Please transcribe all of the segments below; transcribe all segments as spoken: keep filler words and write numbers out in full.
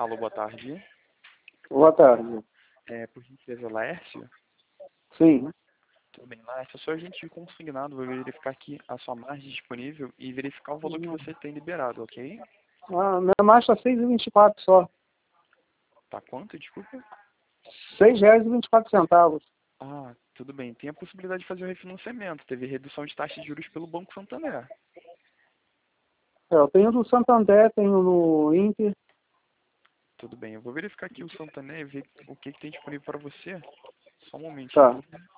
Alô, boa tarde. Boa tarde. É, por gentileza, Laércio? Sim. Tudo bem, Laércio. Eu sou agente consignado, vou verificar aqui a sua margem disponível e verificar o valor que você tem liberado, ok? Ah, minha marcha está seis reais e vinte e quatro só. Tá quanto, desculpa? seis reais e vinte e quatro centavos. Ah, tudo bem. Tem a possibilidade de fazer o refinanciamento. Teve redução de taxa de juros pelo Banco Santander. É, eu tenho no Santander, tenho no Inter. Tudo bem. Eu vou verificar aqui o Santander e ver o que, que tem disponível para você. Só um momentinho, Tá. tudo bem?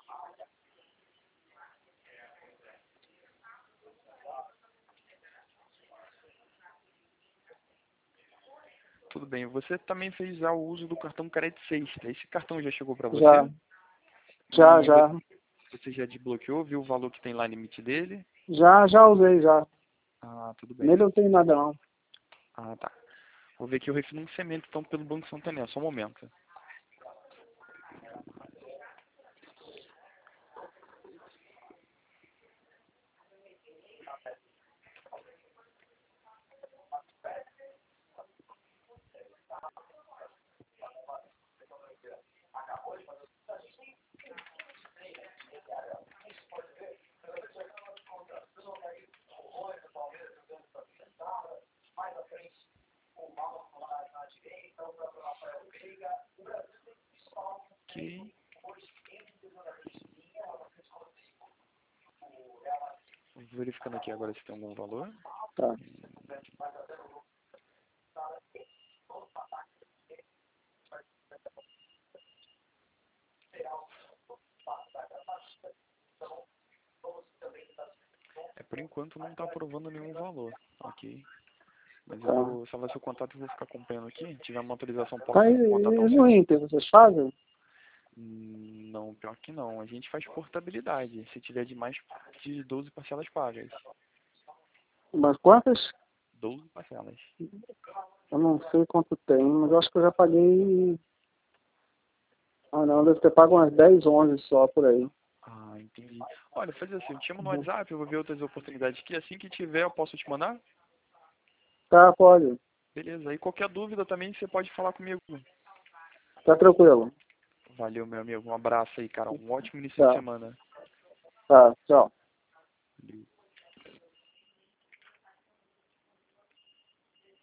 Tudo bem. Você também fez já o uso do cartão Crédito Sexta. Esse cartão já chegou para você? Já. Já, E vo- já. você já desbloqueou, viu o valor que tem lá limite dele? Já, já usei, já. Ah, tudo bem. Nele não tem nada, não. Ah, tá. Vou ver aqui o refinanciamento, então, pelo Banco Santander. Só um momento. Ok. Verificando aqui agora se tem algum valor. Tá. É, por enquanto não está aprovando nenhum valor. Ok. Mas eu Tá. vou salvar seu contato e vou ficar acompanhando aqui. Se tiver uma autorização, posso Tá, e, contatar e o no senhor? Inter, vocês fazem? Hum, Não, pior que não. A gente faz portabilidade, se tiver de mais de doze parcelas pagas. Umas quantas? doze parcelas. Eu não sei quanto tem, mas eu acho que eu já paguei... Ah, não, deve ter pago umas dez, onze só por aí. Ah, entendi. Olha, faz assim, eu te chamo no Uhum. WhatsApp, eu vou ver outras oportunidades aqui. Assim que tiver, eu posso te mandar? Tá, pode. Beleza. E qualquer dúvida também, você pode falar comigo. Tá tranquilo. Valeu, meu amigo. Um abraço aí, cara. Um ótimo início de Tá. semana. Tá, tchau. Valeu.